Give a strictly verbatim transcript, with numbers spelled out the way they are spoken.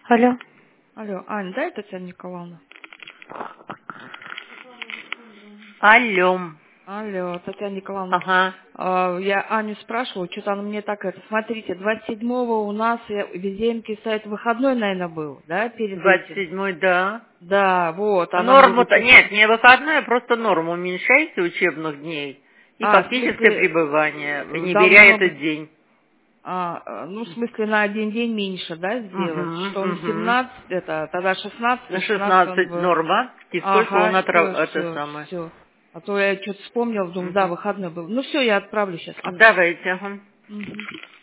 Алло. Алло, Ань, да, это Татьяна Николаевна? Алло. Алло, Татьяна Николаевна. Ага. А, Я Аню спрашиваю, что-то она мне так это. Смотрите, двадцать седьмого у нас э, везде сайт выходной, наверное, был, да, перед двадцать этим? седьмой, да. Да, вот, она мне говорит, Норму-то, нет, что-то... не выходной, а просто норму уменьшайте учебных дней и А, в фактическое смысле, пребывание, э, не беря должно этот быть... день. А, э, ну, в смысле, на один день меньше, да, сделать? Что Угу, он угу. семнадцать, это, тогда шестнадцать, На и семнадцать он шестнадцать был... норма, и сколько он Ага, отрав... все, это все, самое. все. А то я что-то вспомнила, думаю, да, Угу. выходной был. Ну все, я отправлю сейчас. Давайте, ага. Угу.